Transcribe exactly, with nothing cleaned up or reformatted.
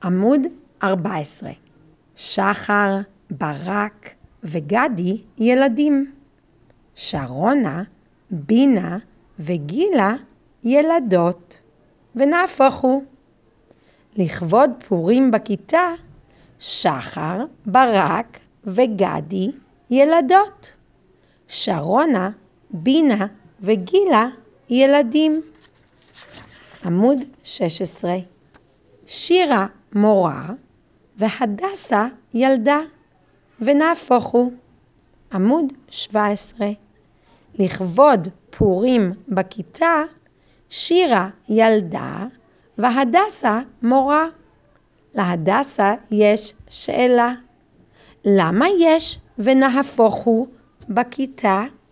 עמוד ארבע עשרה. שחר, ברק וגדי ילדים. שרונה, בינה וגילה ילדות. ונהפוך הוא. לכבוד פורים בכיתה, שחר, ברק וגדי ילדות. שרונה, בינה וגילה ילדים. עמוד שש עשרה. שירה מורה והדסה ילדה. ונהפוך הוא. עמוד שבע עשרה. לכבוד פורים בכיתה, שירה ילדה והדסה מורה. להדסה יש שאלה. למה יש ונהפוך הוא בכיתה?